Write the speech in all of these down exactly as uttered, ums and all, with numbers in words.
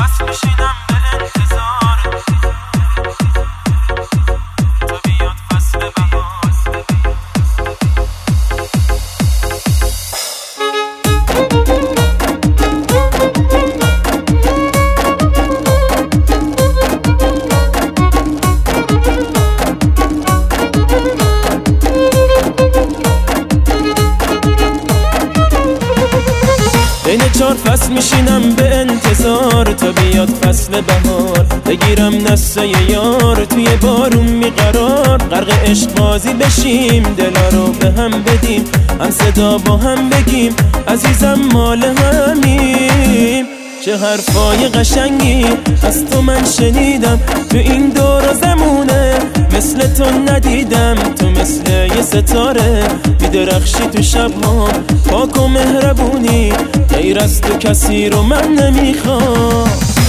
فصل میشینم به انتظار تا بیاد فصل بهار. بین چار فصل میشینم به انتظار تا بیاد فصل بهار. بگیرم دسته یار توی بارون میقرار، غرق عشق بازی بشیم، دلا رو به هم بدیم، هم صدا با هم بگیم عزیزم مال همیم. چه حرفای قشنگی از تو من شنیدم، تو این دور و زمونه مثل تو ندیدم. تو مثل یه ستاره میدرخشی تو شبها، پاک و مهربونی، غیر از تو کسی رو من نمیخوام.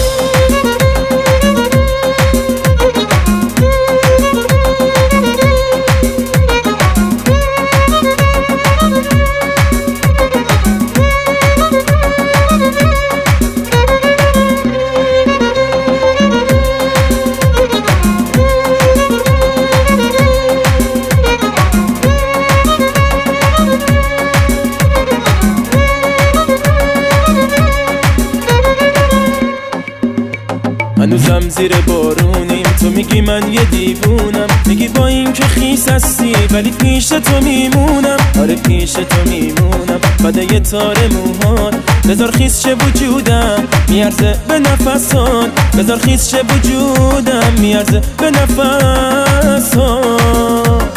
هنوزم زیر بارونیم، تو میگی من یه دیوونم، میگی با این که خیس هستی ولی پیش تو میمونم. آره پیش تو میمونم، فدای یه تار موهات، بذار خیس چه وجودم میارزه به نفسات، بذار خیس چه وجودم میارزه به نفسات.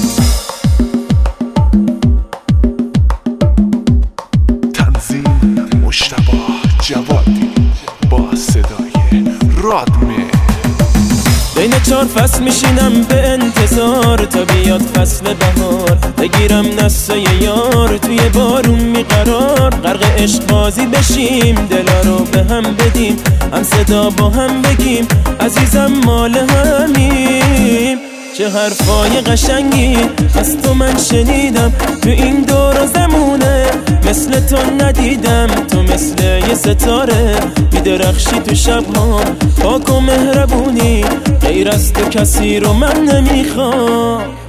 تنظیم مجتبی جوادی با صدای رادمه. بین چار فصل میشینم به انتظار تا بیاد فصل بهار. بگیرم دسته یار توی بارون میقرار، غرق عشق بازی بشیم، دلا رو به هم بدیم، هم صدا با هم بگیم عزیزم مال همیم. چه حرفای قشنگی از تو من شنیدم، تو این دور و زمونه مثل تو ندیدم. تو مثل یه ستاره میدرخشی تو شبها، پاک و مهربونی، غیر از تو کسی رو من نمیخوام.